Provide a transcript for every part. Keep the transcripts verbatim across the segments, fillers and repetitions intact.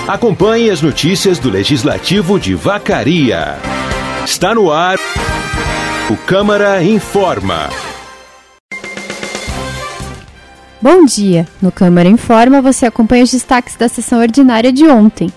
Acompanhe as notícias do Legislativo de Vacaria. Está no ar o Câmara Informa. Bom dia! No Câmara Informa você acompanha os destaques da sessão ordinária de ontem.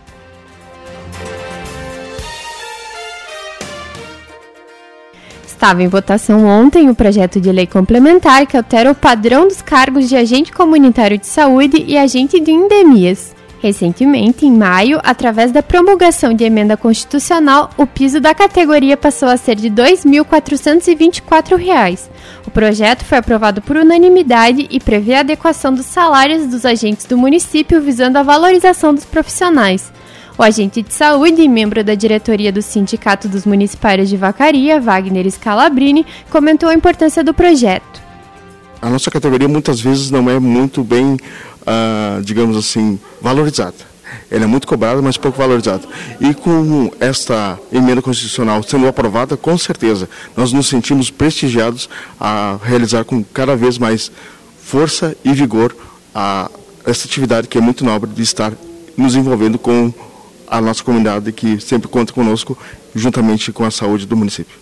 Estava em votação ontem o projeto de lei complementar que altera o padrão dos cargos de agente comunitário de saúde e agente de endemias. Recentemente, em maio, através da promulgação de emenda constitucional, o piso da categoria passou a ser de dois mil quatrocentos e vinte e quatro reais. O projeto foi aprovado por unanimidade e prevê a adequação dos salários dos agentes do município visando a valorização dos profissionais. O agente de saúde e membro da diretoria do Sindicato dos Municipários de Vacaria, Wagner Scalabrini, comentou a importância do projeto. A nossa categoria muitas vezes não é muito bem, uh, digamos assim, valorizada. Ela é muito cobrada, mas pouco valorizada. E com esta emenda constitucional sendo aprovada, com certeza, nós nos sentimos prestigiados a realizar com cada vez mais força e vigor a, essa atividade que é muito nobre de estar nos envolvendo com a nossa comunidade que sempre conta conosco, juntamente com a saúde do município.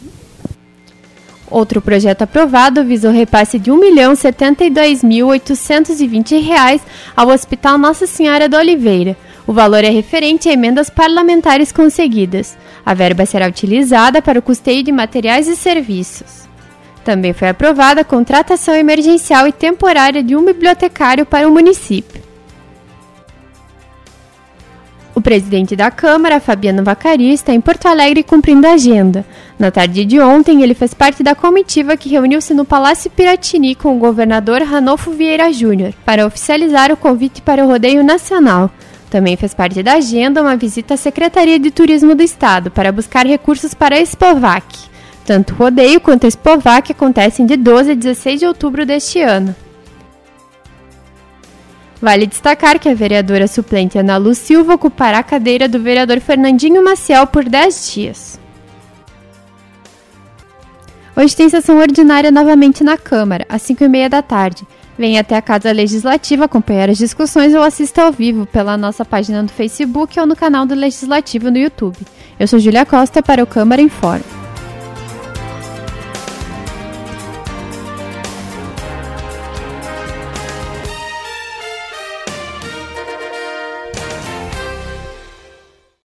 Outro projeto aprovado visa o repasse de um milhão setenta e dois mil oitocentos e vinte reais ao Hospital Nossa Senhora da Oliveira. O valor é referente a emendas parlamentares conseguidas. A verba será utilizada para o custeio de materiais e serviços. Também foi aprovada a contratação emergencial e temporária de um bibliotecário para o município. O presidente da Câmara, Fabiano Vacaria, está em Porto Alegre cumprindo a agenda. Na tarde de ontem, ele fez parte da comitiva que reuniu-se no Palácio Piratini com o governador Ranolfo Vieira Júnior para oficializar o convite para o rodeio nacional. Também fez parte da agenda uma visita à Secretaria de Turismo do Estado para buscar recursos para a Expovac. Tanto o rodeio quanto a Expovac acontecem de doze a dezesseis de outubro deste ano. Vale destacar que a vereadora suplente Ana Lu Silva ocupará a cadeira do vereador Fernandinho Maciel por dez dias. Hoje tem sessão ordinária novamente na Câmara, às cinco e meia da tarde. Venha até a Casa Legislativa acompanhar as discussões ou assista ao vivo pela nossa página no Facebook ou no canal do Legislativo no YouTube. Eu sou Júlia Costa para o Câmara Informa.